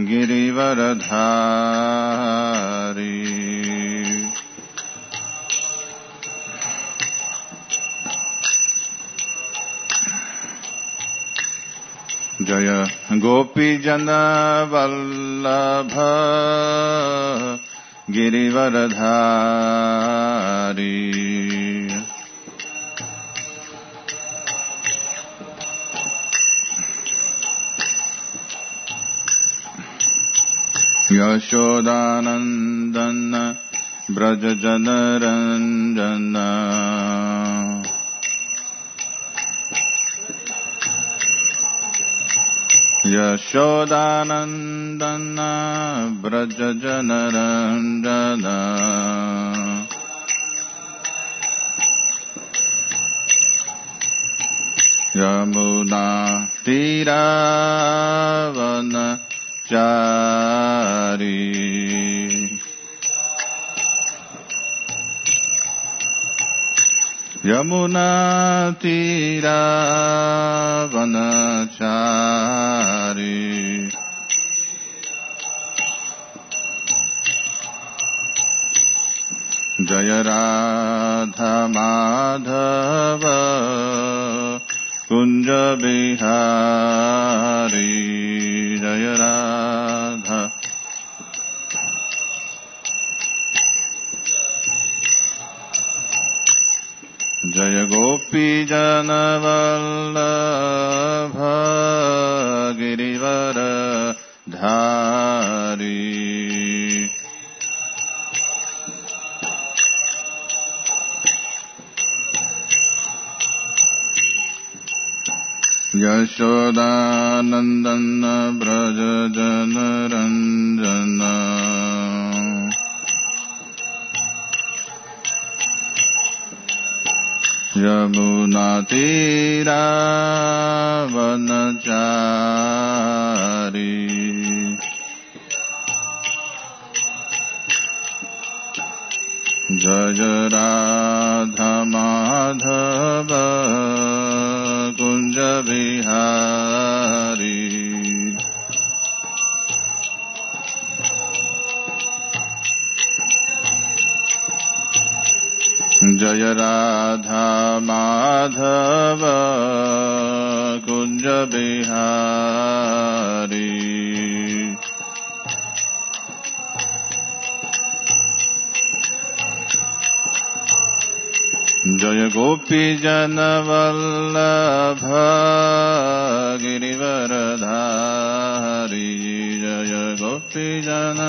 गिरिवरधारी। जय गोपीजन वल्लभ गिरिवरधारी। यशोदानंदन ब्रज जनरंजन। यशोदानंदन ब्रज जनरंजन। यमुना तीरावन चारी। यमुना तीरावनचारी। जय राधा माधव कुंज बिहारी। जय राधा जय गोपीजन वल्लभ गिरिवरधारी। यशोदानंदन ब्रज जनरंजन। यमुना तीरावनचारी। जय राधा माधव कुंज बिहारी। जय राधा माधव कुंज बिहारी। जय गोपीजन वल्लभ गिरिवरधारी। जय गोपीजन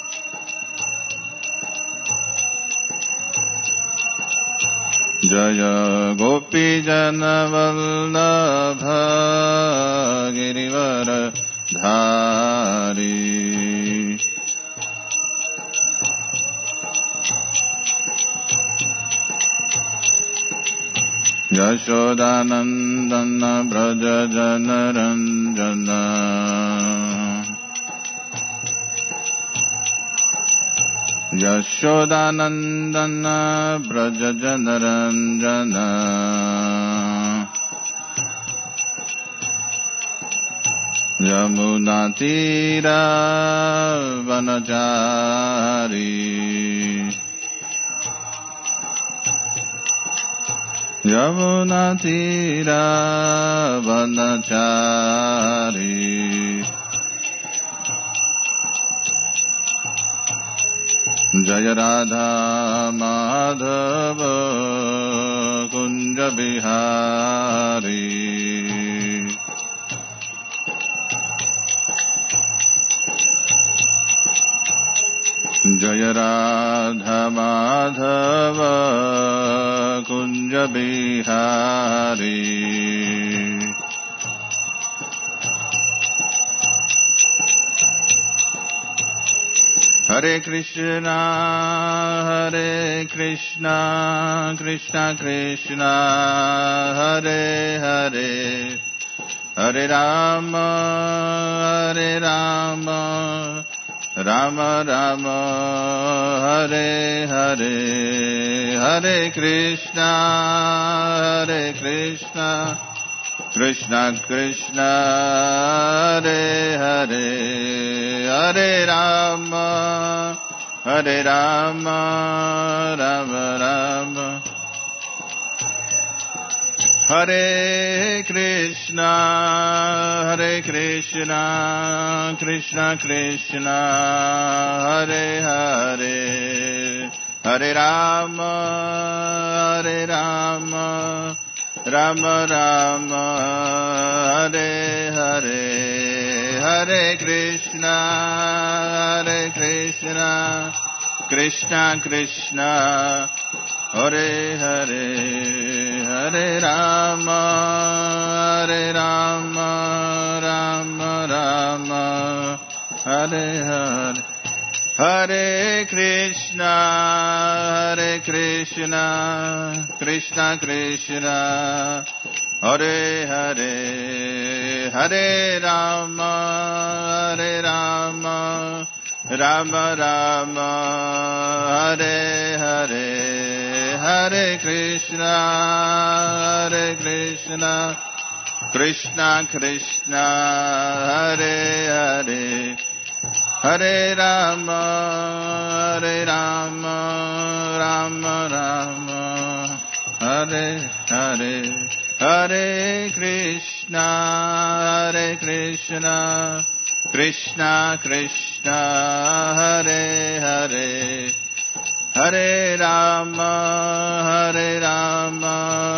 जय गोपीजन वल्लभ गिरिवरधारी। यशोदानंदन ब्रज जनरंजन। यशोदानंदन ब्रज जनरंजन। यमुना तीरावनचारी। यमुना तीरावनचारी। जय राधा माधव कुंज बिहारी। जय राधा माधव कुंज बिहारी। हरे कृष्णा कृष्णा कृष्णा हरे हरे, हरे राम राम राम हरे हरे, हरे Krishna Krishna Krishna Hare Hare Hare Rama Hare Rama Rama Rama Hare Krishna Krishna Krishna Hare Hare Hare Rama Rama Rama Hare Hare Hare Krishna Krishna Krishna Hare Hare Hare Rama Rama Rama Hare Hare Hare Krishna Krishna Krishna Hare Hare Hare Rama Rama Rama Hare Hare Hare Krishna Krishna Krishna Hare Hare Hare Rama Rama Rama Hare Hare Hare Krishna Krishna Krishna Hare Hare Hare Rama Rama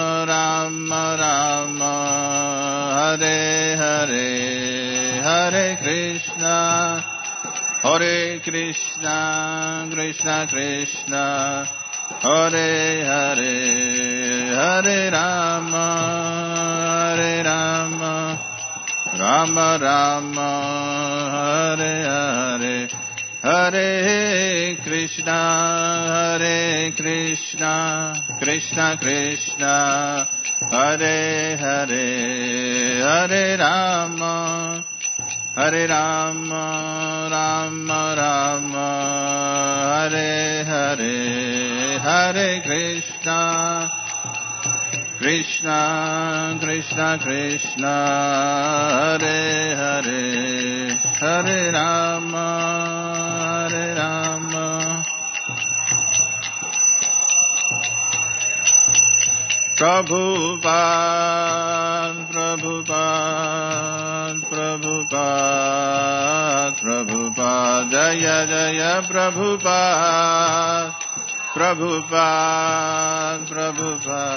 Rama Hare Hare Hare Krishna Krishna Krishna Hare Hare Hare Rama Rama Rama Hare Hare Hare Krishna Krishna Krishna Hare Hare Hare Rama Rama Rama Hare Hare Hare Krishna Krishna Krishna Hare Hare Hare Rama Prabhupada Jaya Jaya Prabhupada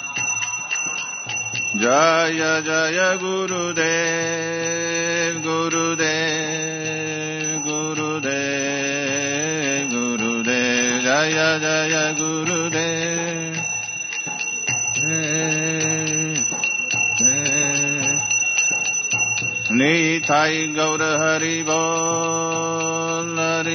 Jaya Jaya Gurudev Jaya Jaya Gurudev Nitai Gaura Hari Bol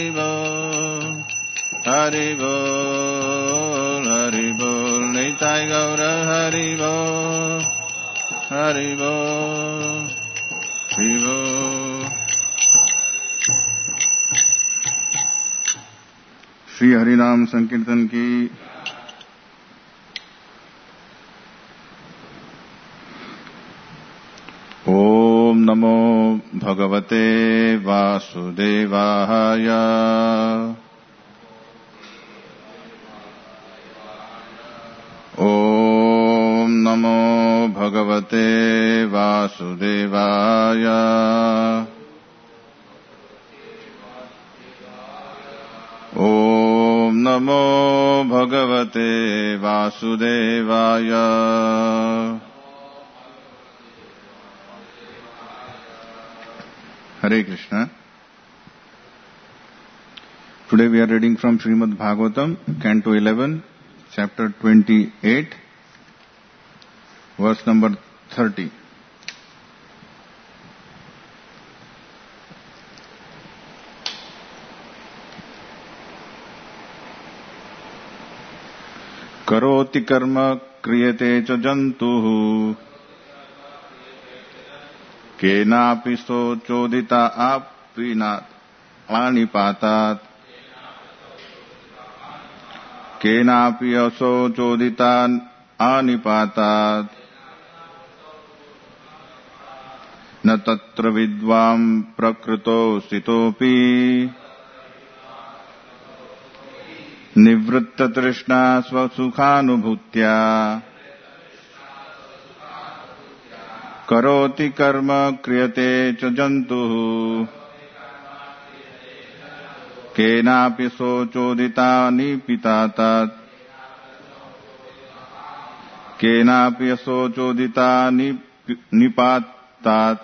Hari Bol Nitai Gaura Hari Bol Hari Bol Shri हरिनाम संकीर्तन की ओम नमो भगवते वासुदेवाय ओम नमो भगवते वासुदेवाय ओम नमो भगवते वासुदेवाय Hare Krishna. Today we are reading from Srimad Bhagavatam, Canto 11, Chapter 28, verse number 30. Karoti karma kriyate cha jantuhu केनापि सोचोदिता आपीनात् आनिपातात् केनापि असोचोदिता आनिपातात् न तत्र विद्वान् प्रकृतो स्थितोऽपि निवृत्ततृष्णा स्वसुखानुभूत्या करोति कर्म क्रियते च जन्तुः केनापि शोचोदिता निपितात् केनापि शोचोदिता निपातात्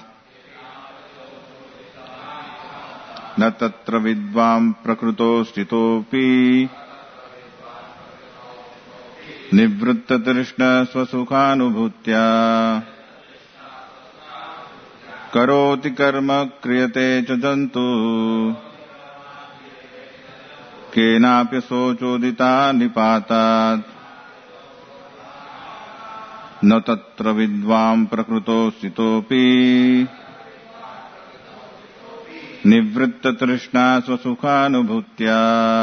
न तत्र विद्वान् प्रकृतो स्थितोऽपि निवृत्ततृष्णा स्वसुखानुभूत्या करोति कर्म क्रियते च जन्तुः केनापि शोचोदिता निपातात् न तत्र विद्वान् प्रकृतो स्थितोऽपि निवृत्ततृष्णा स्वसुखानुभूत्या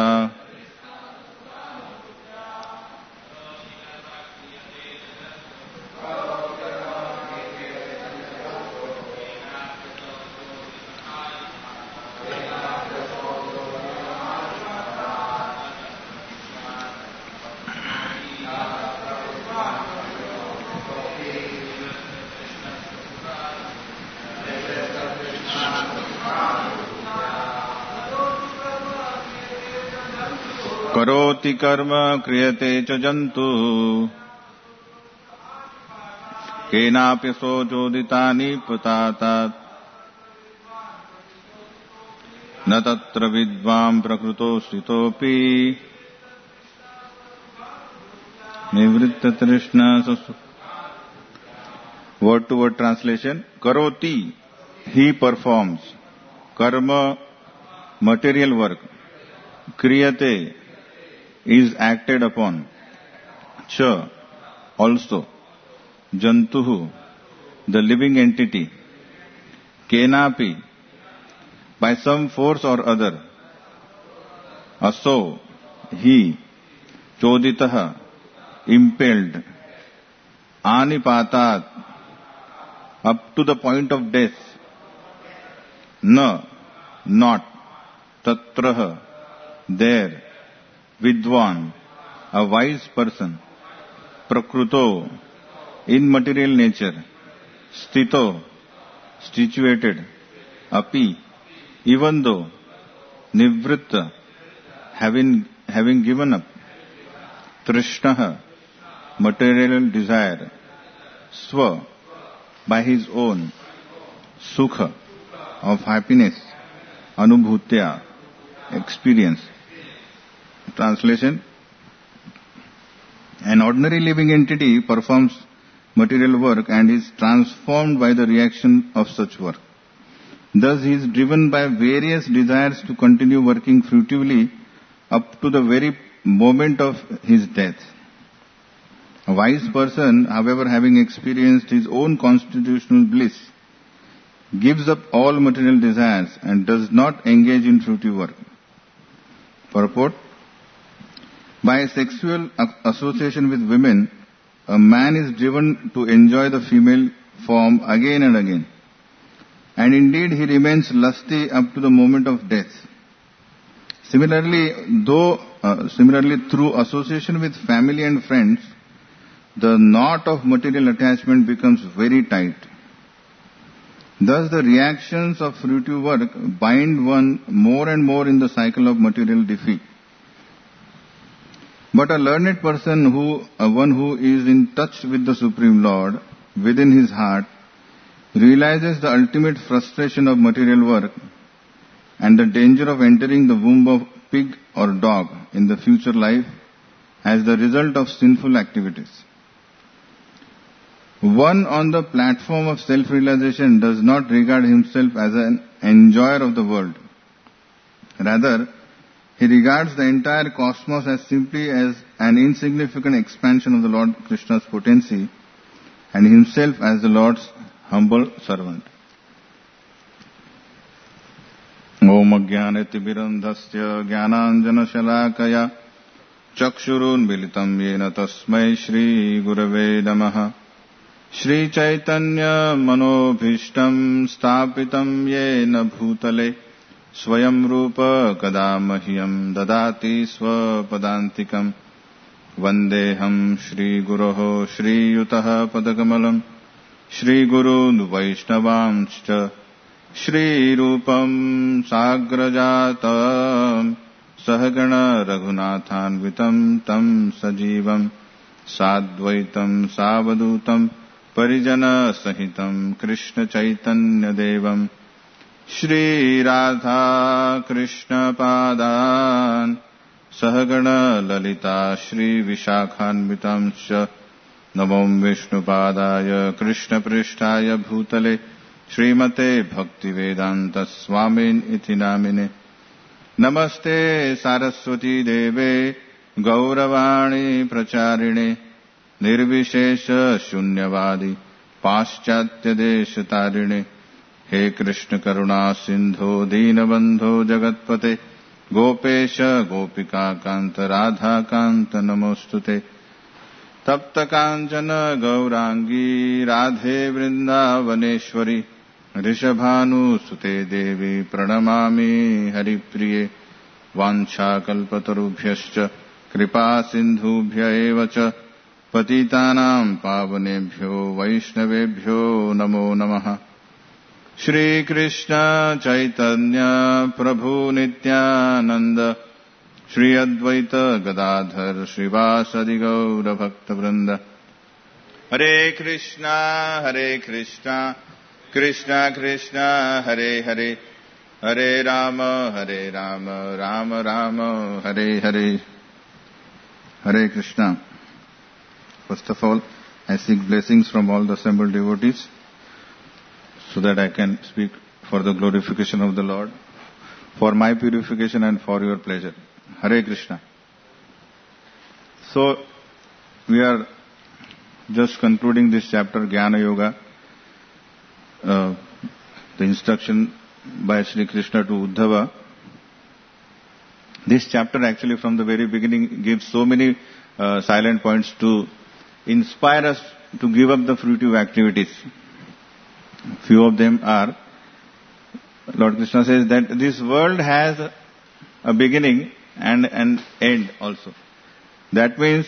करोति कर्म क्रियते च जन्तुः केनापि शोचोदिता निपातात् न तत्र विद्वान् प्रकृतो स्थितोऽपि निवृत्ततृष्णा word to word translation. Karoti, he performs. Karma, material work. Kriyate, is acted upon. Cha, also. Jantuhu, the living entity. Kenapi, by some force or other. Aso, he. Choditaha, impelled. Anipatat, up to the point of death. Na, not. Tatraha, there. Vidwan, a wise person. Prakruto, in material nature. Sthito, situated. Api, even though. Nivritta, having given up. Trishnaha, material desire. Swa, by his own. Sukha, of happiness. Anubhutya, experience. Translation. An ordinary living entity performs material work and is transformed by the reaction of such work. Thus he is driven by various desires to continue working fruitively up to the very moment of his death. A wise person, however, having experienced his own constitutional bliss, gives up all material desires and does not engage in fruitive work. Purport. By sexual association with women, a man is driven to enjoy the female form again and again. And indeed he remains lusty up to the moment of death. Similarly, through association with family and friends, the knot of material attachment becomes very tight. Thus the reactions of fruitive work bind one more and more in the cycle of material defeat. But a learned person one who is in touch with the Supreme Lord within his heart realizes the ultimate frustration of material work and the danger of entering the womb of pig or dog in the future life as the result of sinful activities. One on the platform of self-realization does not regard himself as an enjoyer of the world. Rather, he regards the entire cosmos as simply as an insignificant expansion of the Lord Krishna's potency and himself as the Lord's humble servant. Om Ajnanatimirandhasya Jnananjana Shalakaya Chakshurun Militam Yena Tasmai Shri Gurave Namaha Shri Chaitanya Manobhishtam Stapitam Yena Bhutale Swayam Rupa Kadamahyam Dadati Swapadantikam Vandeham Shri Guroho Shri Yutaha Padakamalam Shri Guru Vaishnavamscha Shri Rupam Sagrajatam Sahagana Raghunathanvitam Tam Sajivam Sadvaitam Savadutam Parijana Sahitam Krishna Chaitanya Devam Shri Radha Krishna Padan Sahagana Lalita Shri Vishakhanvitam Sha Namom Vishnu Padaya Krishna Prishtaya Bhutale Srimate Bhaktivedanta Swamin Iti Namine Namaste Saraswati Deve Gauravani Pracharine Nirvishesha Shunyavadi Paschatya Deshatarine He Krishna Karuna Sindho Deenabandho Jagatpate Gopesha Gopika Kanta Radha Kanta Namostute Tapta Kanchana Gaurangi Radhe Vrindavaneshwari Rishabhanu Sute Devi Pranamami Haripriye Vancha Kalpatarubhyascha Kripa Sindhubhya Evacha Patitanam Pavanebhyo Vaishnavebhyo Namo Namaha Shri Krishna Chaitanya Prabhu Nityananda Shri Advaita Gadadhar Srivasadi Gaura Bhakta Vrinda Hare Krishna Krishna Krishna Hare Hare Hare Rama Rama Rama Hare Hare Hare Krishna. First of all, I seek blessings from all the assembled devotees so that I can speak for the glorification of the Lord, for my purification and for your pleasure. Hare Krishna. So, we are just concluding this chapter, Jnana Yoga, the instruction by Sri Krishna to Uddhava. This chapter actually from the very beginning gives so many silent points to inspire us to give up the fruitive activities. Few of them are, Lord Krishna says that this world has a beginning and an end also. That means,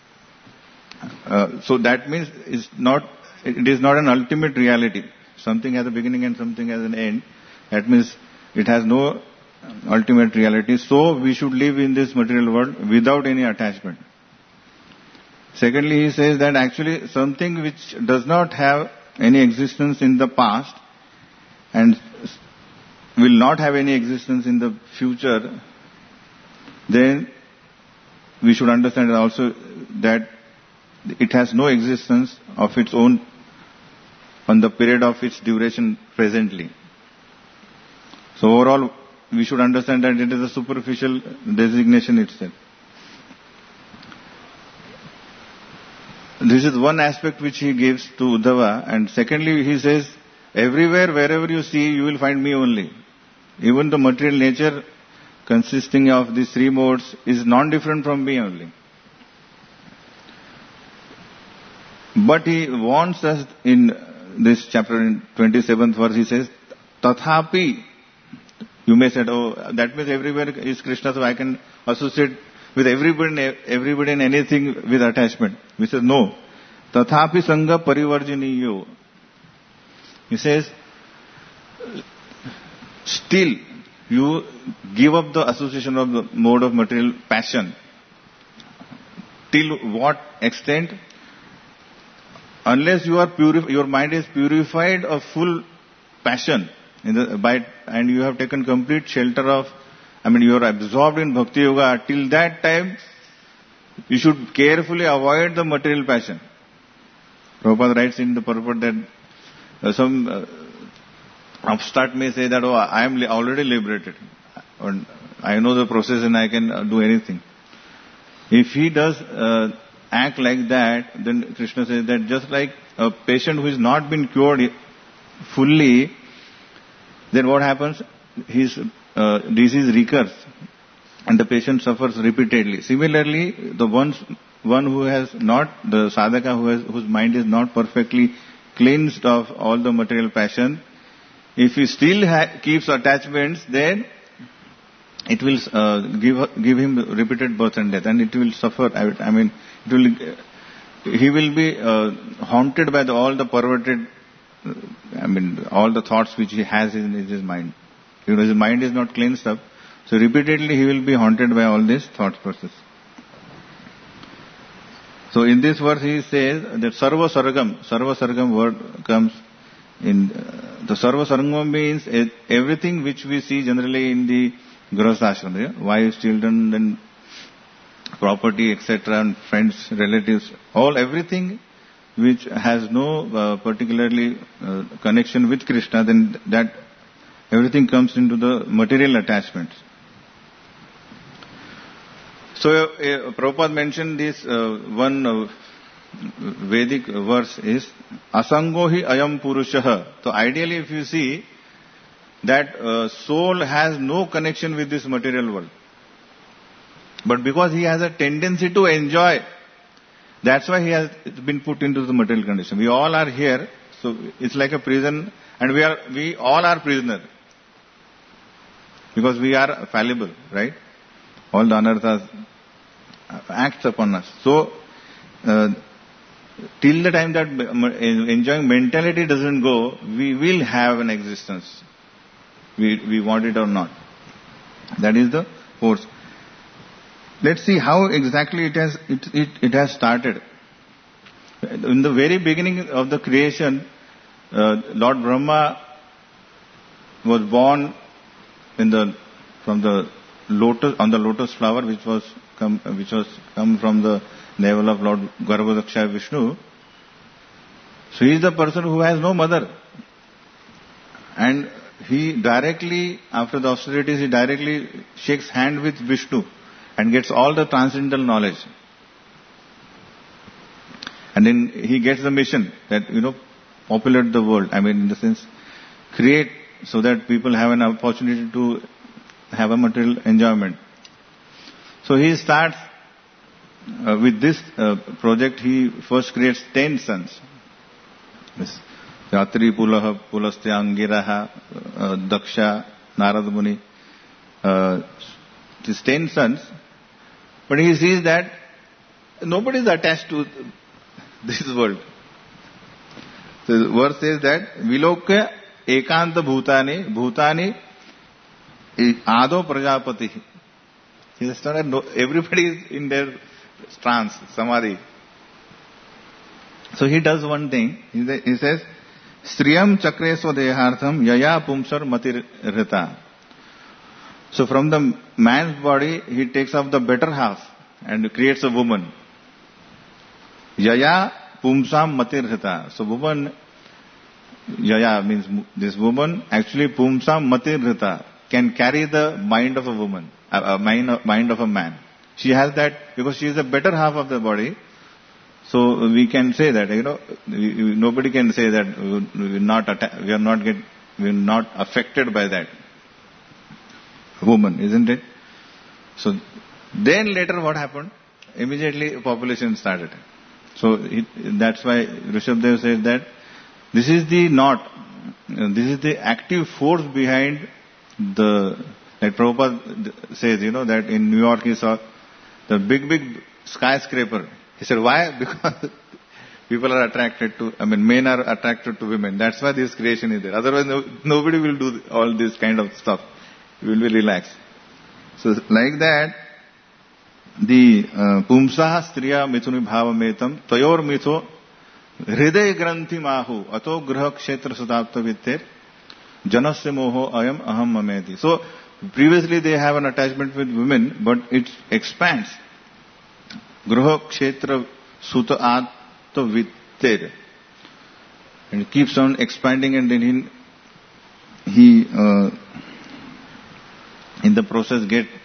it is not an ultimate reality. Something has a beginning and something has an end. That means it has no ultimate reality. So we should live in this material world without any attachment. Secondly, he says that actually something which does not have any existence in the past and will not have any existence in the future, then we should understand also that it has no existence of its own on the period of its duration presently. So overall, we should understand that it is a superficial designation itself. This is one aspect which he gives to Uddhava. And secondly, he says, everywhere, wherever you see, you will find me only. Even the material nature consisting of these three modes is non-different from me only. But he warns us in this chapter, in 27th verse, he says, Tathapi. You may say, oh, that means everywhere is Krishna, so I can associate with everybody and anything with attachment. We say, no. Tathapi Sangha Parivarjiniyo. He says, still, you give up the association of the mode of material passion. Till what extent? Unless you are your mind is purified of full passion, and you have taken complete shelter of, you are absorbed in Bhakti Yoga, till that time, you should carefully avoid the material passion. Prabhupada writes in the purport that some upstart may say that, I am already liberated. Or I know the process and I can do anything. If he does act like that, then Krishna says that just like a patient who has not been cured fully, then what happens? His disease recurs and the patient suffers repeatedly. Similarly, the ones one who has not, the sadhaka whose mind is not perfectly cleansed of all the material passion, if he still keeps attachments, then it will give him repeated birth and death, and it will suffer. I mean, he will be haunted by all the perverted, all the thoughts which he has in his mind. Because his mind is not cleansed up, so repeatedly he will be haunted by all these thought process. So in this verse he says that Sarva Sargam word comes in, the Sarva Sargam means everything which we see generally in the Grihastha Ashram, wives, children, then property, etc., and friends, relatives, everything which has no particularly connection with Krishna, then that everything comes into the material attachments. So Prabhupada mentioned this one Vedic verse is Asango hi ayam purushah. So ideally if you see that soul has no connection with this material world. But because he has a tendency to enjoy, that's why he has been put into the material condition. We all are here, so it's like a prison, and we all are prisoners. Because we are fallible, right? All the anarthas acts upon us. So, till the time that enjoying mentality doesn't go, we will have an existence. We want it or not. That is the force. Let's see how exactly it has started. In the very beginning of the creation, Lord Brahma was born from the lotus flower which was come from the navel of Lord Garbhodaksha Vishnu. So he is the person who has no mother, and he directly, after the austerities, he directly shakes hand with Vishnu and gets all the transcendental knowledge. And then he gets the mission that, populate the world. In the sense, create so that people have an opportunity to have a material enjoyment. So he starts with this project. He first creates 10 sons. Yatri Pulaha, Pulastya Angiraha, Daksha, Narad Muni. These 10 sons. But he sees that nobody is attached to this world. So the verse says that Vilokya Ekanta Bhutani Ado Prajapati. He says that everybody is in their trance, samadhi. So he does one thing. He says, Striyam Chakreswa Dehartham Yaya Pumsar Matir Rita. So from the man's body, he takes off the better half and creates a woman. Yaya Pumsam Matir Rita. So woman, Yaya means this woman, actually Pumsam Matir Rita, can carry the mind of a woman, mind of a man. She has that because she is the better half of the body. So we can say that, nobody can say that we are not affected by that woman, isn't it? So then later what happened? Immediately population started. So that's why Rishabdev says that this is the active force behind like Prabhupada says, that in New York he saw the big skyscraper. He said, why? Because people are attracted to, men are attracted to women. That's why this creation is there. Otherwise, nobody will do all this kind of stuff. We will be relaxed. So, like that, the Pumsaha Striya Mithuni Bhavametam Tayor Mitho Hriday Granthi Mahu Ato Graha Kshetra Sudapta Vittir Janasya Moho Ayam Aham Mameti. So, previously they have an attachment with women, but it expands. Graha Kshetra Suta Atta Vittir. And it keeps on expanding, and then he in the process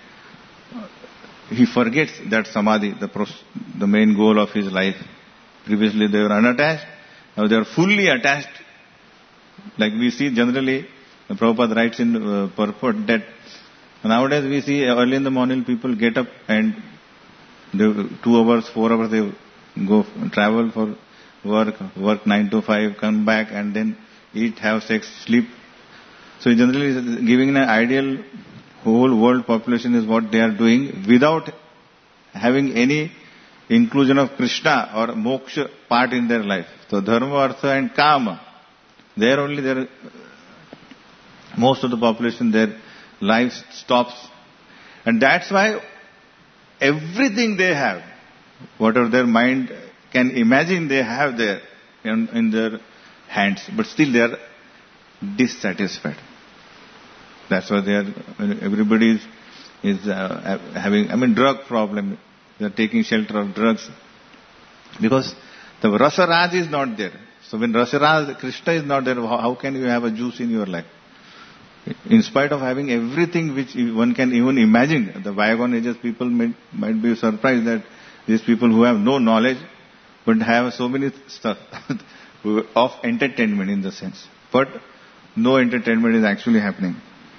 he forgets that samadhi, the main goal of his life. Previously they were unattached, now they are fully attached. Like we see generally, Prabhupada writes in purport that nowadays we see early in the morning people get up and They, 2 hours, 4 hours they go travel for work 9 to 5, come back and then eat, have sex, sleep. So generally giving an ideal whole world population is what they are doing without having any inclusion of Krishna or moksha part in their life. So dharma, artha and kama, there only their most of the population, their life stops. And that's why everything they have, whatever their mind can imagine, they have there in their hands, but still they are dissatisfied. That's why they are, everybody is having, drug problem. They are taking shelter of drugs. Because the Rasa Raj is not there. So when Rasa Raj, Krishna is not there, how can you have a juice in your life? In spite of having everything which one can even imagine, the bygone ages people might be surprised that these people who have no knowledge but have so many stuff of entertainment in the sense. But no entertainment is actually happening.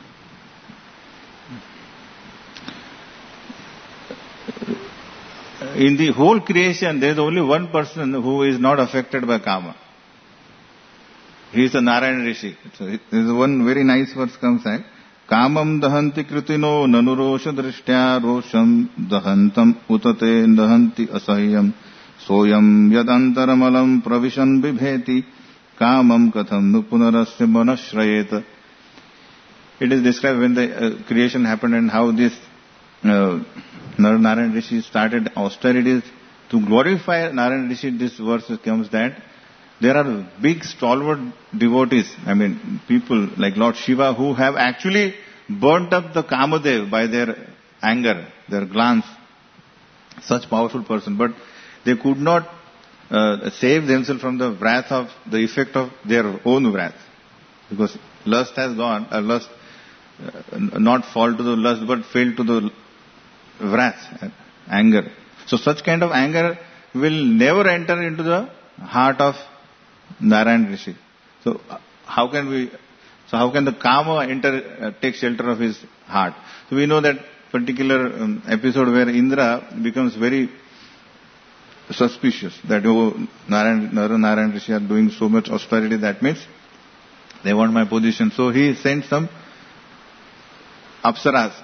In the whole creation, there is only one person who is not affected by karma. He is a Narayana Rishi. So there is one very nice verse comes like, Kamam dahanti kritino nanurosha drishtya rosham dahantam utate dahanti asahyam soyam yadantaramalam pravishan bibheti kamam katham nupunarasya manashrayet. It is described when the creation happened and how this Narayana Rishi started austerities. To glorify Narayana Rishi, this verse comes that there are big stalwart devotees, people like Lord Shiva who have actually burnt up the Kamadev by their anger, their glance. Such powerful person. But they could not save themselves from the wrath of, the effect of their own wrath. Because lust has gone, lust not fall to the lust but fell to the wrath, anger. So such kind of anger will never enter into the heart of Narayana Rishi. So how can the Kama take shelter of his heart? So we know that particular episode where Indra becomes very suspicious that Narayana Rishi are doing so much austerity, that means they want my position. So he sent some apsaras.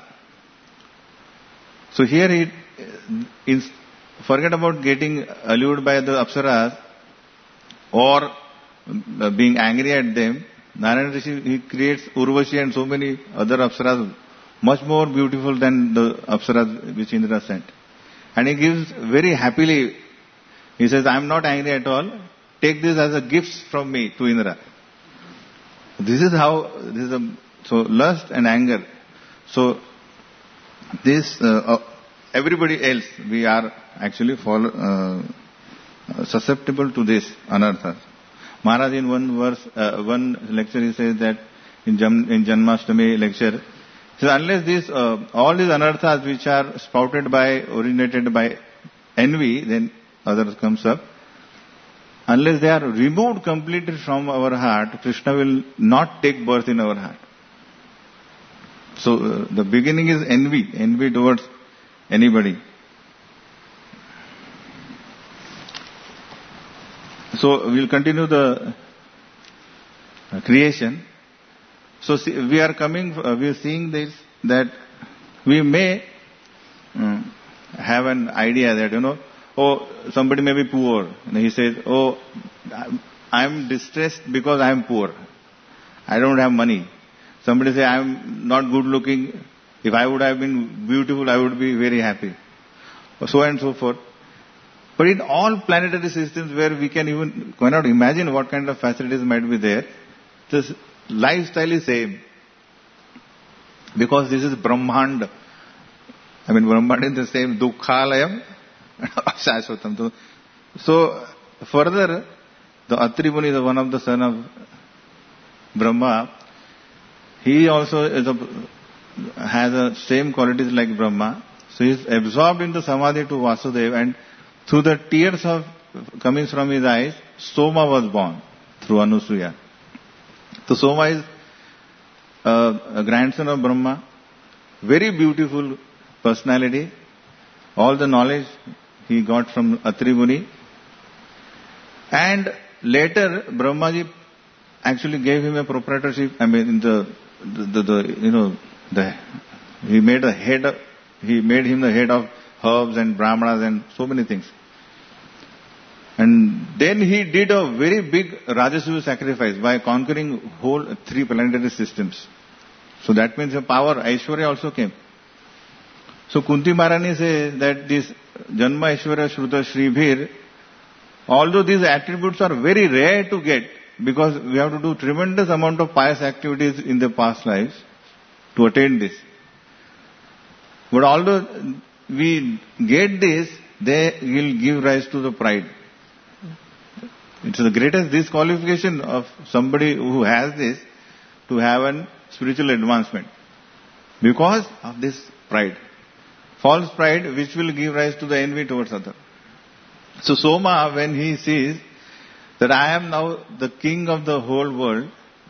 So here forget about getting allured by the apsaras or being angry at them. Narayana Rishi, he creates Urvashi and so many other apsaras much more beautiful than the apsaras which Indra sent. And he gives very happily, he says, I am not angry at all, take this as a gift from me to Indra. So lust and anger. So this, everybody else, we are actually susceptible to this anarthas. Maharaj in one lecture he says that in Janmashtami lecture, he says unless all these anarthas which are originated by envy, then others comes up, unless they are removed completely from our heart, Krishna will not take birth in our heart. So the beginning is envy towards anybody. So we'll continue the creation. So we are seeing this, that we may have an idea that, somebody may be poor. And he says, I am distressed because I am poor. I don't have money. Somebody say, I am not good looking. If I would have been beautiful, I would be very happy. So and so forth. But in all planetary systems where we cannot imagine what kind of facilities might be there, the lifestyle is same. Because this is Brahmanda. Brahmanda is the same. Dukkhalayam, Shashvatam. So further, the Atri Muni is one of the son of Brahma. He also has the same qualities like Brahma. So he is absorbed in the Samadhi to Vasudeva, and through the tears coming from his eyes, Soma was born through Anusuya. So Soma is a grandson of Brahma, very beautiful personality, All the knowledge he got from Atri Muni. And later, Brahmaji actually gave him a proprietorship. I mean, he made him the head of herbs and brahmanas and so many things. And then he did a very big Rajasuya sacrifice by conquering whole 3 planetary systems. So that means the power, Aishwarya also came. So Kunti Maharani says that this Janma Aishwarya Shruta Shribhir, although these attributes are very rare to get, because we have to do tremendous amount of pious activities in the past lives to attain this. But although we get this, they will give rise to the pride. It's the greatest disqualification of somebody who has this to have a spiritual advancement. Because of this pride. False pride which will give rise to the envy towards others. So Soma, when he sees that I am now the king of the whole world,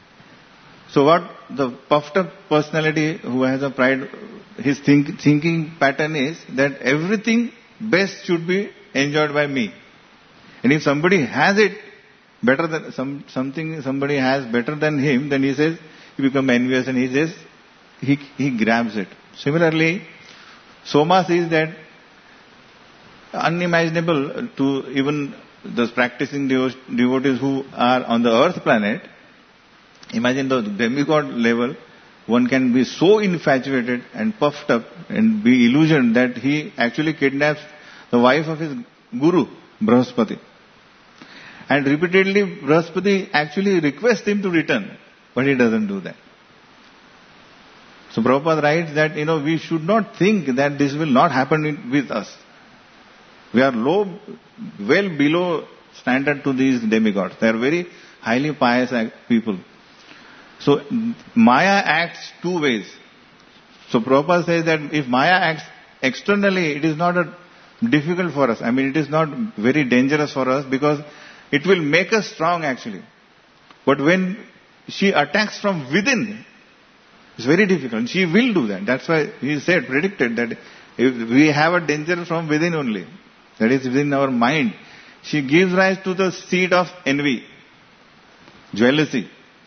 so what the puffed up personality who has a pride, his thinking pattern is that everything best should be enjoyed by me. And if somebody has it better than somebody has better than him, then he says, he becomes envious and he says, he grabs it. Similarly, Soma sees that unimaginable to even the practicing devotees who are on the earth planet. Imagine the demigod level, one can be so infatuated and puffed up and be illusioned that he actually kidnaps the wife of his guru, Brahaspati. And repeatedly Brahaspati actually requests him to return, but he doesn't do that. So Prabhupada writes that, we should not think that this will not happen with us. We are well below standard to these demigods. They are very highly pious people. So Maya acts 2 ways. So Prabhupada says that if Maya acts externally, it is not difficult for us. I mean, it is not very dangerous for us because it will make us strong actually. But when she attacks from within, it's very difficult. She will do that. That's why he predicted that if we have a danger from within only, that is within our mind, she gives rise to the seed of envy, jealousy.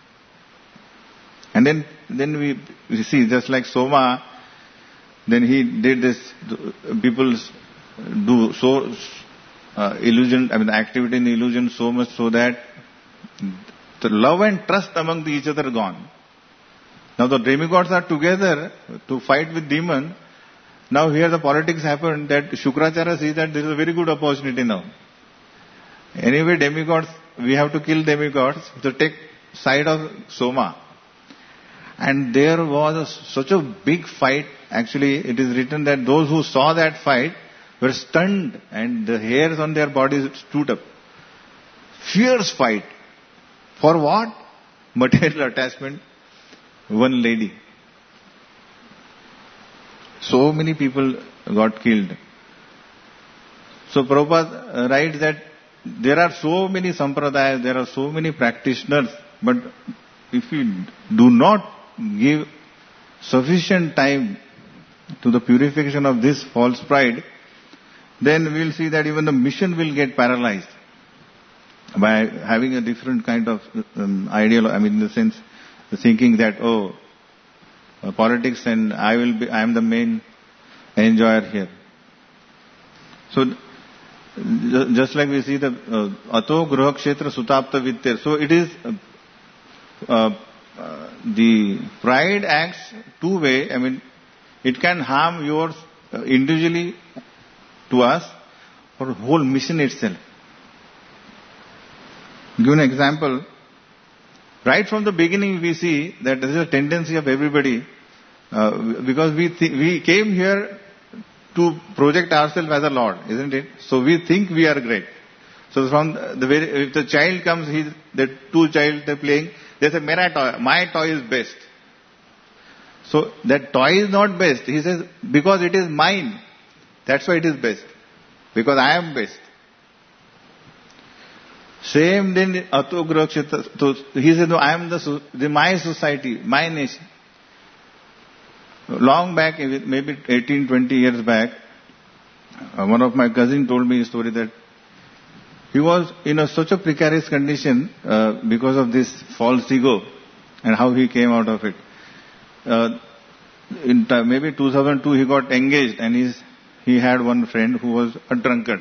And then we see, just like Soma, then he did this, people do so illusion, activity in illusion so much so that the love and trust among each other gone. Now the demigods are together to fight with demon. Now here the politics happened that Shukracharya sees that this is a very good opportunity now. Anyway, demigods, we have to kill demigods, so take side of Soma. And there was such a big fight. Actually, it is written that those who saw that fight were stunned and the hairs on their bodies stood up. Fierce fight. For what? Material attachment. One lady. So many people got killed. So Prabhupada writes that there are so many sampradayas, there are so many practitioners, but if we do not give sufficient time to the purification of this false pride, then we will see that even the mission will get paralyzed by having a different kind of ideal, in the sense, thinking that, politics and I am the main enjoyer here. So, just like we see the Ato Gruha Kshetra Sutapta Vittir. So it is, the pride acts 2 ways. It can harm yours individually to us or whole mission itself. Give an example. Right from the beginning we see that there is a tendency of everybody, because we came here to project ourselves as a Lord, isn't it? So we think we are great. So from if the child comes, the 2 children, they're playing, they say, my toy is best. So that toy is not best. He says, because it is mine. That's why it is best. Because I am best. Same then Ato Gruha Kshetra. So he said, no, I am my society, my nation. Long back, maybe 18, 20 years back, One of my cousins told me a story that he was in such a precarious condition because of this false ego and how he came out of it. Maybe 2002 he got engaged, and he had one friend who was a drunkard.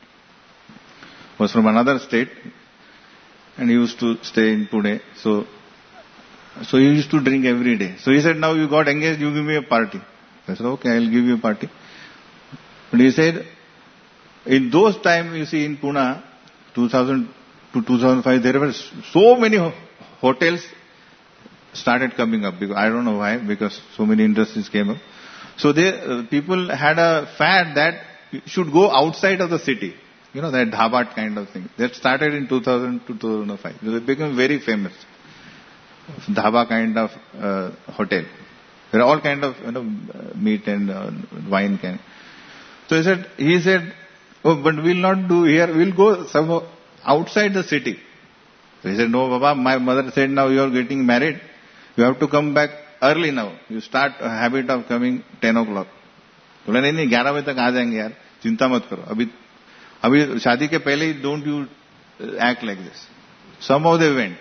Was from another state, and he used to stay in Pune. So he used to drink every day. So he said, now you got engaged, you give me a party. I said, okay, I'll give you a party. But he said, in those times, you see, in Pune, 2000 to 2005, there were so many hotels started coming up. Because, I don't know why, because so many industries came up. So people had a fad that you should go outside of the city. You know, that dhaba kind of thing. That started in 2000 to 2005. It became very famous. Dhaba kind of hotel. There are all kind of meat and wine kind. So he said, oh, but we'll not do here. We'll go somewhere outside the city. So he said, no, Baba, my mother said, now you are getting married. You have to come back early now. You start a habit of coming 10 o'clock. बोला नहीं 11 बजे तक आ जाएंगे यार, चिंता मत करो. अभी शादी के पहले don't you act like this. Somehow they went.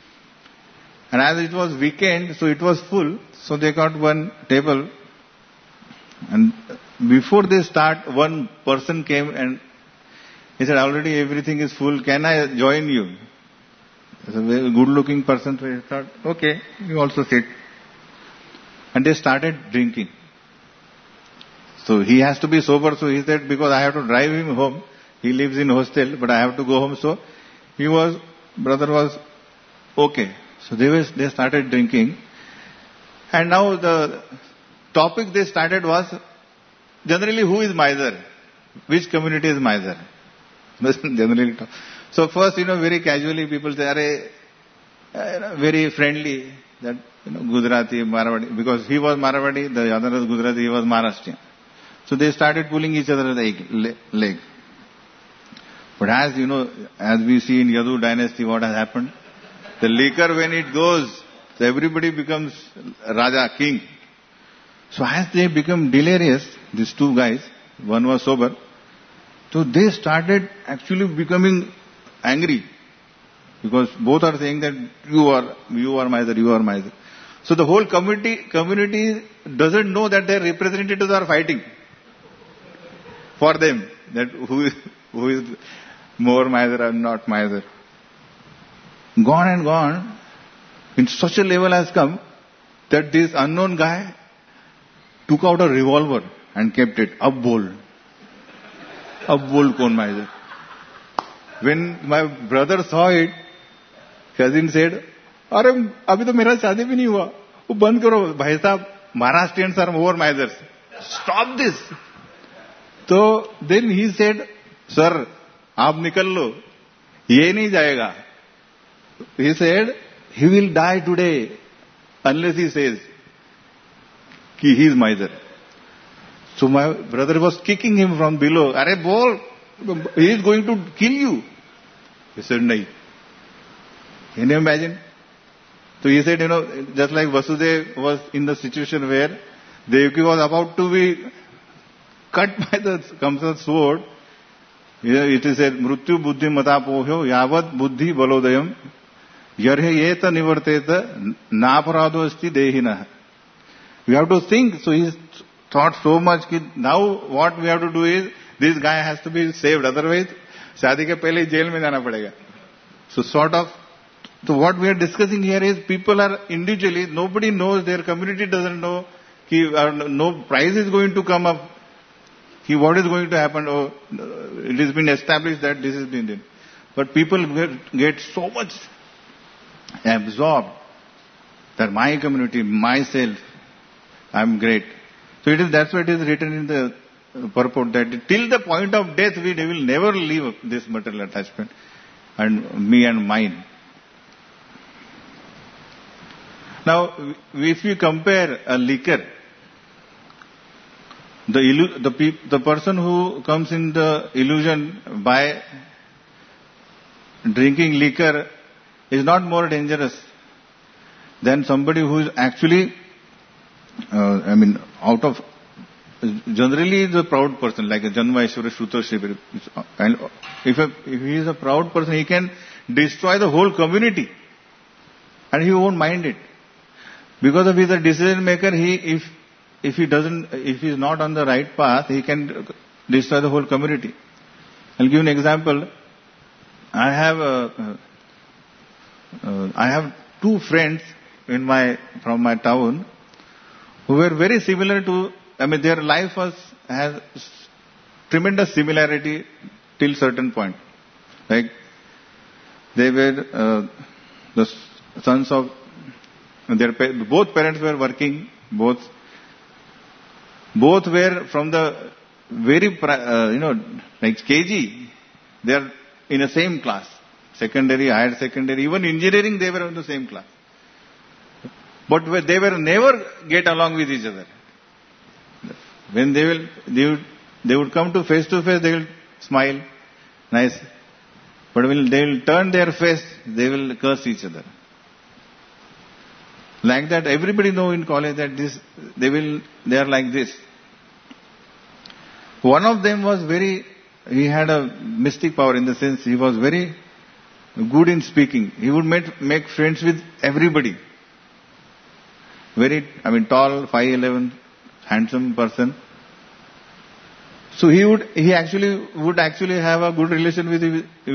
And as it was weekend, so it was full. So they got one table. And before they start, one person came and he said, already everything is full. Can I join you? It's a very good looking person. So he thought, okay, you also sit. And they started drinking. So he has to be sober. So he said, because I have to drive him home. He lives in hostel, but I have to go home. So brother was okay. So they started drinking. And now the topic they started was, generally who is miser? Which community is miser? Generally. So first, very casually people say, very friendly, that, Gujarati, Marwadi, because he was Marwadi, the other was Gujarati, he was Maharashtrian. So they started pulling each other's leg. But as we see in Yadu dynasty, what has happened? The liquor, when it goes, so everybody becomes Raja, king. So as they become delirious, these two guys, one was sober, so they started actually becoming angry. Because both are saying that you are miser. So the whole community doesn't know that their representatives are fighting for them, that who is more miser or not miser. Gone, in such a level has come that this unknown guy took out a revolver and kept it. Ab bol kon miser. When my brother saw it, cousin said, "Arey, abhi to mera shaadi bhi nahi hua. वो बंद करो भाई साहब, Maharashtrians are more misers. Stop this." So then he said, "Sir, आप निकल लो, ये नहीं जाएगा." He said, he will die today unless he says कि he is miser. So my brother was kicking him from below. "Arey bol, he is going to kill you." He said, "Nahi." Can you imagine? So he said, just like Vasudev was in the situation where Devaki was about to be cut by the Kamsa's sword, it is said, "Mrutyu buddhi matapohyo yavat buddhi balodayam yarheyeta nivarteta naparado asti dehina." We have to think. So he thought so much that now what we have to do is, this guy has to be saved. Otherwise, शादी के पहले jail में जाना पड़ेगा. So what we are discussing here is, people are individually, nobody knows, their community doesn't know, no prize is going to come up, what is going to happen. It has been established that this has been done. But people get so much absorbed that my community, myself, I am great. So that's why it is written in the purport that till the point of death we will never leave this material attachment and me and mine. Now, if we compare a liquor, the person who comes in the illusion by drinking liquor is not more dangerous than somebody who is actually, out of generally is a proud person, like a Janma Aishwarya Shruta Shivir. And if he is a proud person, he can destroy the whole community. And he won't mind it. Because of he's a decision maker, if he is not on the right path, he can destroy the whole community. I'll give you an example. I have two friends from my town who were very similar to, their life has tremendous similarity till certain point. Like, they were the sons of, both parents were working, both were from the very, like KG, they are in the same class. Secondary, higher secondary, even engineering, they were in the same class. But they were never get along with each other. When they would come to face, they will smile, nice. But when they will turn their face, they will curse each other. Like that, everybody know in college that they are like this. One of them was he had a mystic power in the sense he was very good in speaking. He would make friends with everybody. Very, tall, 5'11", handsome person. So he would actually have a good relation with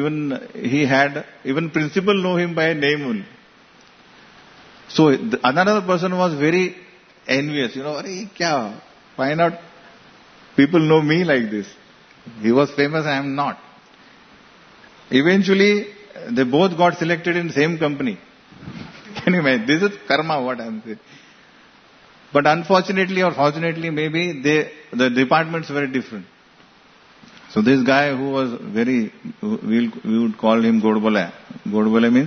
even principal know him by name only. So another person was very envious. Why not people know me like this? He was famous, I am not. Eventually, they both got selected in the same company. Can you imagine? This is karma, what I am saying. But unfortunately or fortunately, maybe the departments were different. So this guy who was we would call him Godbole. Godbole means,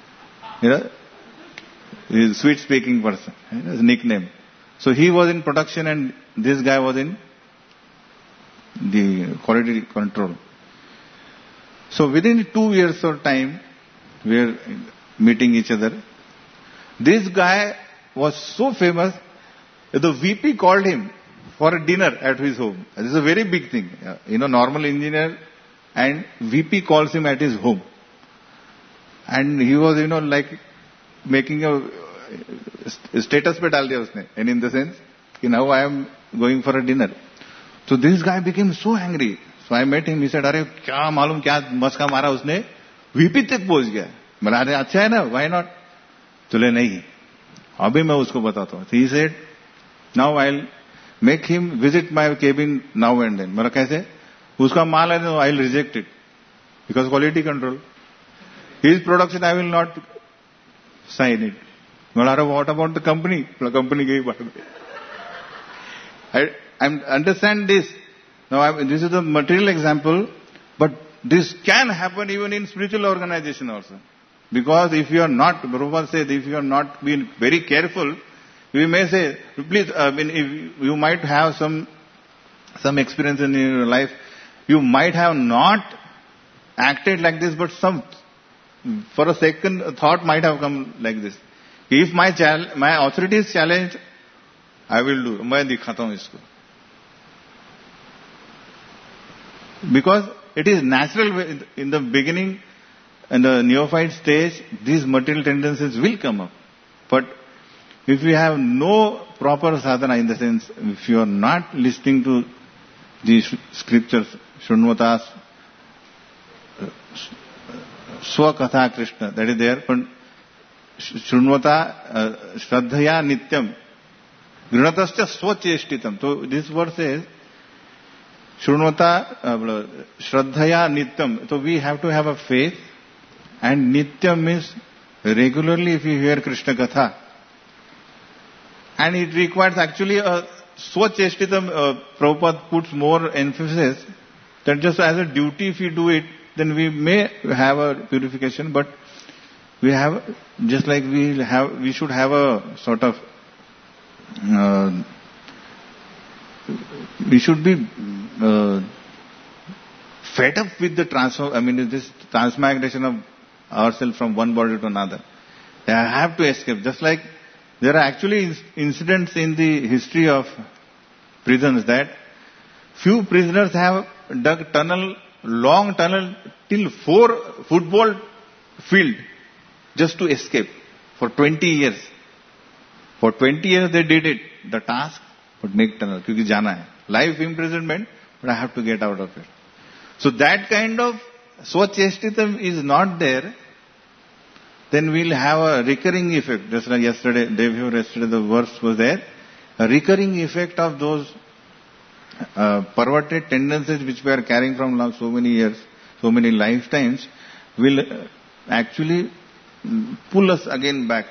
he's a sweet speaking person. His nickname. So he was in production and this guy was in the quality control. So within 2 years of time, we were meeting each other. This guy was so famous, the VP called him for a dinner at his home. This is a very big thing. Normal engineer and VP calls him at his home. And he was, like making a status pe dal diya usne. And in the sense, now I am going for a dinner. So this guy became so angry. So I met him. He said, "Arey, kya malum kya maska mara usne? VP tak pहुंच गया." बोला, "अरे अच्छा है ना, why not?" चले नहीं. अभी मैं उसको बताता हूँ. He said, "Now I'll make him visit my cabin now and then." बोला कैसे? उसका माल है तो I'll reject it because quality control. His production I will not sign it. बोला, "अरे what about the company?" बोला, "company की बात है." I understand this. Now, this is a material example, but this can happen even in spiritual organization also. Because if you are not, Prabhupada said, if you are not being very careful, we may say, please, if you might have some experience in your life, you might have not acted like this, but for a second, a thought might have come like this. If my authority is challenged, I will do. मैं दिखाता हूँ इसको. Because it is natural in the beginning, in the neophyte stage, these material tendencies will come up. But if you have no proper sadhana, in the sense, if you are not listening to the scriptures, Shrunvatas, Swakatha Krishna, that is there, but Shrunvata, Shraddhaya Nityam, Grinatascha Swacheshtitam. So this verse says, Shrunvata, Shraddhaya Nityam. So we have to have a faith, and Nityam means regularly if you hear Krishna Katha. And it requires actually a Swacheshtitam. Prabhupada puts more emphasis that just as a duty if you do it, then we may have a purification, but we have, just like we should have a sort of, we should be fed up with the this transmigration of ourselves from one body to another. I have to escape. Just like there are actually incidents in the history of prisons that few prisoners have dug long tunnel till 4 football field just to escape for 20 years. For 20 years they did it, the task, but make tunnel, क्योंकि जाना है. Life imprisonment, but I have to get out of it. So that kind of swachestitam is not there, then we'll have a recurring effect. Just like yesterday, the verse was there. A recurring effect of those perverted tendencies which we are carrying from last so many years, so many lifetimes, will actually pull us again back.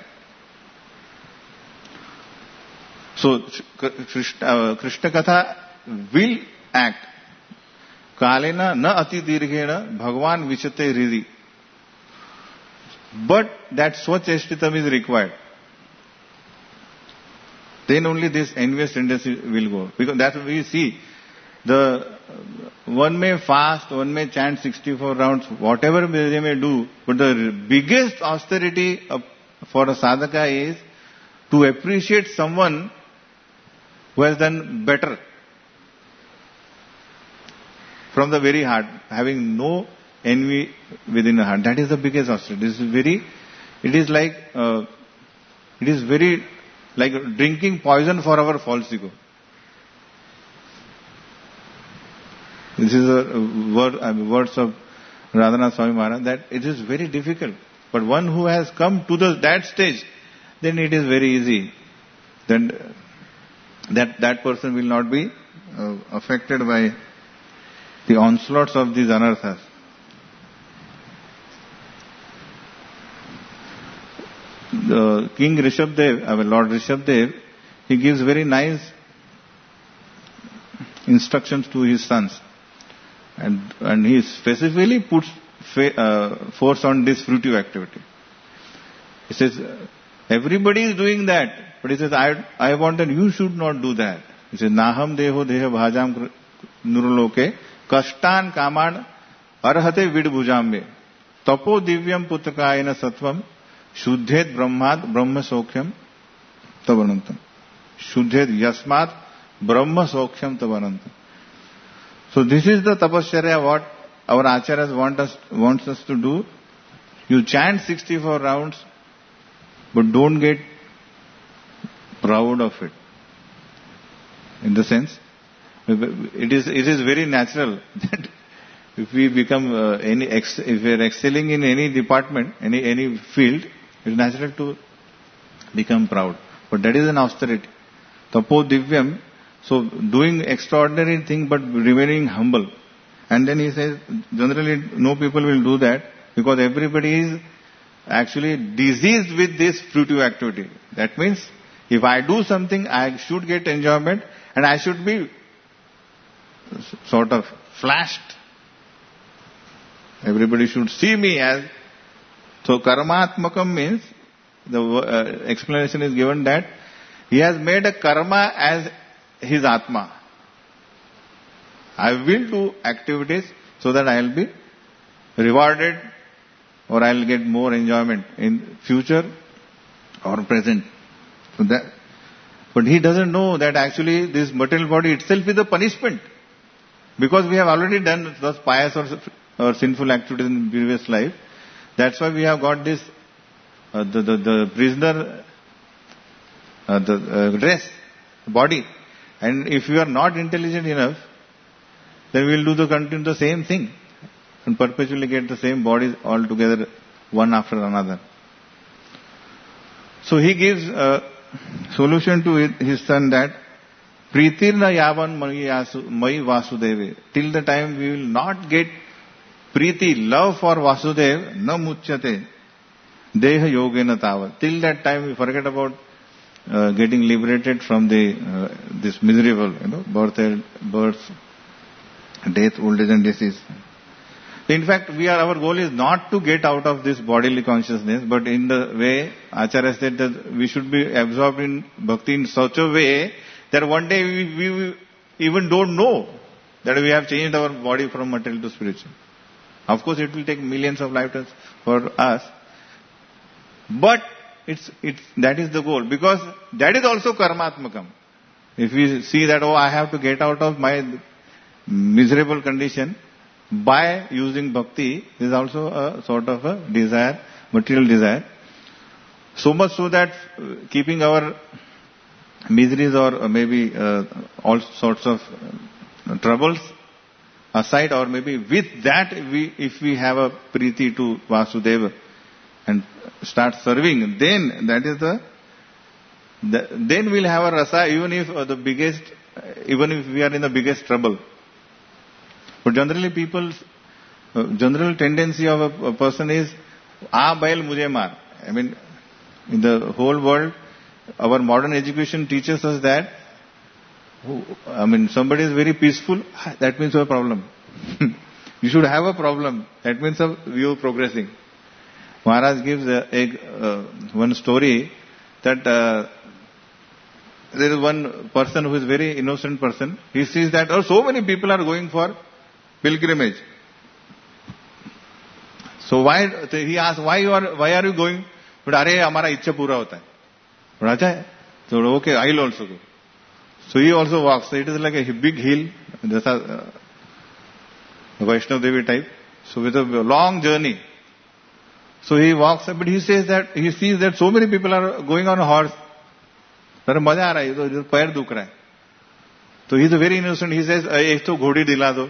So, Krishna Katha will act. Kalena na ati dirghena bhagwan vichate ridi. But that swachestitam is required. Then only this envious tendency will go. Because that's what we see. One may fast, one may chant 64 rounds, whatever they may do, but the biggest austerity for a sadhaka is to appreciate someone who has done better. From the very heart, having no envy within the heart. That is the biggest austerity. It is very like drinking poison for our false ego. This is words of Radhanath Swami Maharaj, that it is very difficult. But one who has come to that stage, then it is very easy. Then that person will not be affected by the onslaughts of these anarthas. The King Rishabdev, Lord Rishabdev, he gives very nice instructions to his sons. And he specifically puts force on this fruitive activity. He says, everybody is doing that. But he says, I want that you should not do that. He says, Naham deho deha bhajam nurloke kashtan kaman arhate vidbhujambe tapo divyam putakayana sattvam shuddhet brahmad brahma sokhyam tavanantam. Shuddhet yasmat brahma sokhyam tavanantam. So this is the tapasya what our acharyas wants us to do. You chant 64 rounds, but don't get proud of it. In the sense, it is very natural that if we become if we are excelling in any department, any field, it is natural to become proud. But that is an austerity. Tapo divyam. So doing extraordinary thing but remaining humble. And then he says, generally no people will do that because everybody is actually diseased with this fruitive activity. That means if I do something, I should get enjoyment and I should be sort of flashed. Everybody should see me as. So karmatmakam means, the explanation is given that he has made a karma as his Atma. I will do activities so that I will be rewarded or I will get more enjoyment in future or present. But he doesn't know that actually this material body itself is a punishment. Because we have already done those pious or sinful activities in previous life. That's why we have got this, the prisoner, the dress, body. And if you are not intelligent enough, then we will continue the same thing and perpetually get the same bodies all together, one after another. So he gives a solution to his son that Pritirna yavan mai Vasudeve. Till the time we will not get Priti, love for Vasudev, na muchyate, deha yogena tavat. Till that time we forget about getting liberated from this miserable, birth, death, old age and disease. In fact, our goal is not to get out of this bodily consciousness, but in the way Acharya said that we should be absorbed in bhakti in such a way that one day we even don't know that we have changed our body from material to spiritual. Of course, it will take millions of lifetimes for us, but that is the goal, because that is also karmatmakam. If we see that, I have to get out of my miserable condition by using bhakti, is also a sort of a desire, material desire. So much so that keeping our miseries or maybe all sorts of troubles aside, or maybe with that, if we have a priti to Vasudeva and start serving, then that is then we'll have a rasa, even if we are in the biggest trouble. But generally general tendency of a person is, bail mujhe maar. I mean, in the whole world, our modern education teaches us that, somebody is very peaceful, that means you have a problem. You should have a problem. That means you are progressing. Maharaj gives one story that there is one person who is very innocent person. He sees that, so many people are going for pilgrimage. So he asks, why are you going? But hamara ichha pura hota hai. But acha hai. So okay, I'll also go. So he also walks. So it is like a big hill, jaisa Vaishnav Devi type. So with a long journey. So he walks, but he says that he sees that so many people are going on a horse. Sir, maza aa raha hai, idhar pair dukh raha hai. So he's very innocent. He says, ek to ghodi dila do.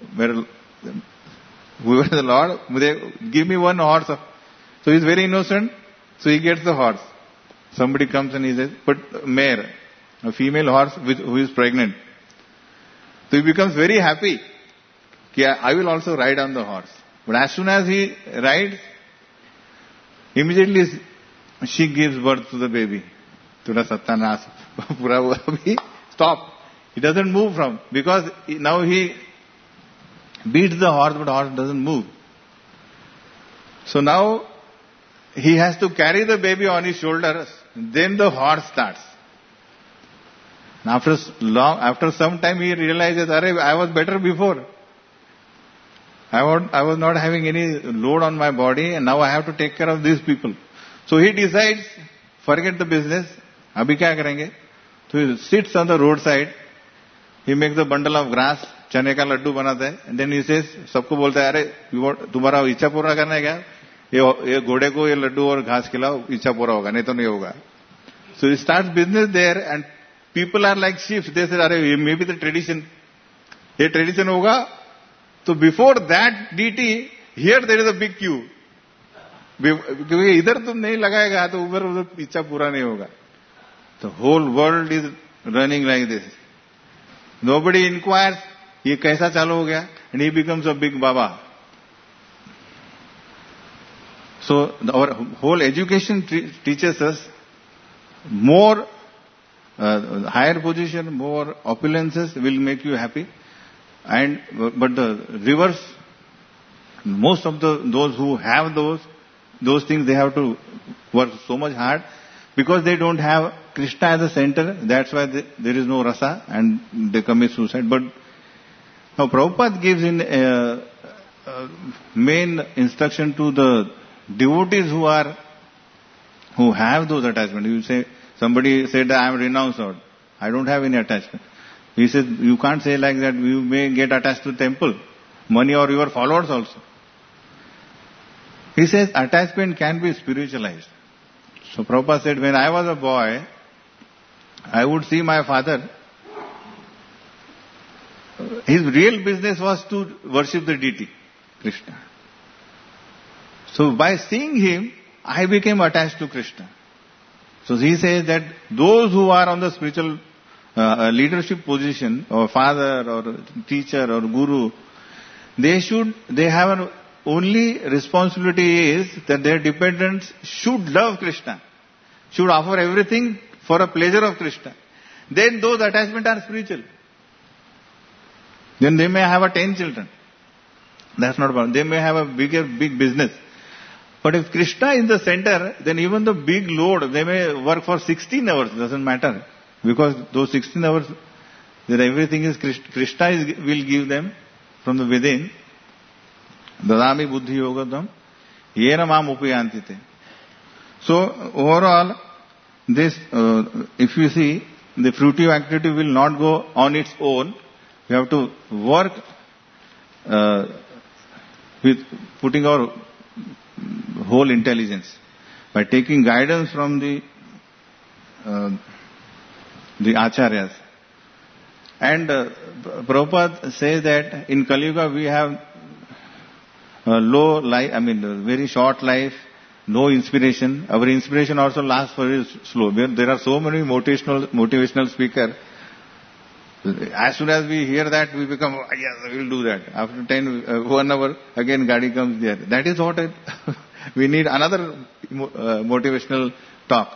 Whoever the Lord, give me one horse. So he's very innocent. So he gets the horse. Somebody comes and he says, but mare, a female horse who is pregnant. So he becomes very happy. I will also ride on the horse. But as soon as he rides, immediately she gives birth to the baby. Tura satyanas. Stop. He doesn't move because now he beats the horse, but the horse doesn't move. So now he has to carry the baby on his shoulders. Then the horse starts. After some time he realizes, I was better before. I was not having any load on my body, and now I have to take care of these people. So he decides, forget the business. Abhi kya karenge? So he sits on the roadside. He makes a bundle of grass, chane ka laddu banata hai, and then he says, सबको बोलता है, तुम्हारा इच्छा पूरा करना है क्या? ये घोड़े को ये लड्डू और घास खिलाओ, इच्छा पूरा होगा, नहीं तो नहीं होगा. So he starts business there, and people are like sheep. They say, maybe the tradition. ये tradition होगा. So before that DT, here there is a big queue. क्योंकि इधर तुम नहीं लगाएगा तो उधर इच्छा पूरा नहीं होगा. The whole world is running like this. Nobody inquires, ये कैसा चालू हो गया? And he becomes a big Baba. So our whole education teaches us more higher position, more opulences will make you happy. But the reverse, most of those who have those things, they have to work so much hard because they don't have Krishna as a center. That's why there is no rasa and they commit suicide. But now Prabhupada gives in main instruction to the devotees who have those attachments. You say, somebody said that I am renounced out. I don't have any attachment. He says, you can't say like that. You may get attached to temple, money or your followers also. He says attachment can be spiritualized. So Prabhupada said, when I was a boy, I would see my father. His real business was to worship the deity, Krishna. So by seeing him, I became attached to Krishna. So he says that those who are on the spiritual leadership position, or father, or teacher, or guru, they have an only responsibility is that their dependents should love Krishna, should offer everything for a pleasure of Krishna. Then those attachments are spiritual. Then they may have 10 children. That's not a problem. They may have a big business. But if Krishna is the center, then even the big load, they may work for 16 hours, doesn't matter. Because those 16 hours, that everything is Krishna will give them from the within. Dadami buddhi yogadam, yena mam upayantite. So overall, this, if you see, the fruitive activity will not go on its own. We have to work with putting our whole intelligence by taking guidance from the acharyas. And Prabhupada says that in Kali Yuga we have low life, very short life, no inspiration. Our inspiration also lasts very slow. There are so many motivational speakers. As soon as we hear that, we become, yes, we will do that. After 1 hour, again Gadi comes there. That is what we need, another motivational talk.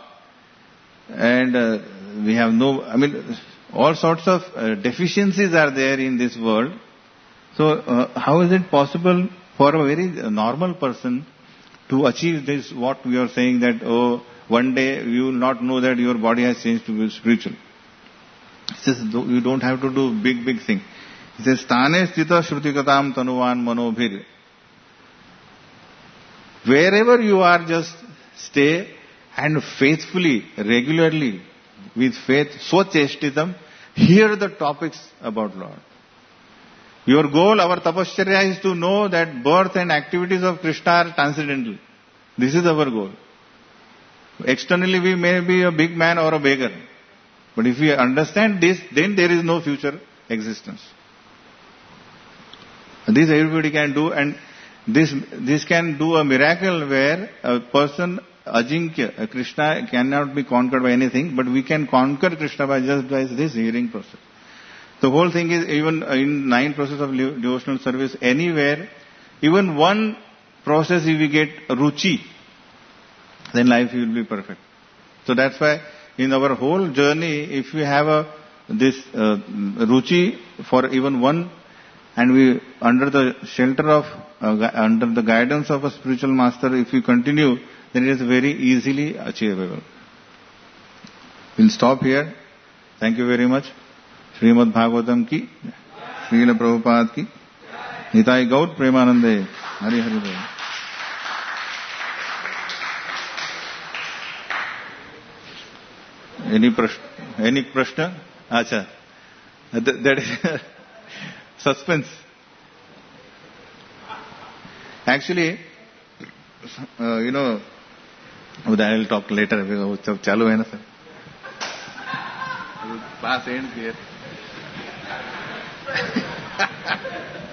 And we have all sorts of deficiencies are there in this world. So how is it possible for a very normal person to achieve this, what we are saying that, one day you will not know that your body has changed to be spiritual. He says, you don't have to do big thing. He says, Stane sthita shrutikatam tanuvan manobhir. Wherever you are, just stay and faithfully, regularly, with faith, swacheshtitam, hear the topics about Lord. Your goal, our tapasya is to know that birth and activities of Krishna are transcendental. This is our goal. Externally we may be a big man or a beggar. But if we understand this, then there is no future existence. This everybody can do, and this can do a miracle where a person, Ajinkya, Krishna cannot be conquered by anything, but we can conquer Krishna by this hearing process. The whole thing is, even in 9 process of devotional service, anywhere, even one process if we get ruchi, then life will be perfect. So that's why in our whole journey, if we have this ruchi for even one, and we under the shelter of, under the guidance of a spiritual master, if we continue, then it is very easily achievable. We'll stop here. Thank you very much. Srimad Bhagavatam ki, Srila Prabhupada ki, Nitai Gaur Premanande, Hari Hari Bol. Any prashna? Acha. That is suspense. Actually, I will talk later. Chalu hai na sir. Pass end here.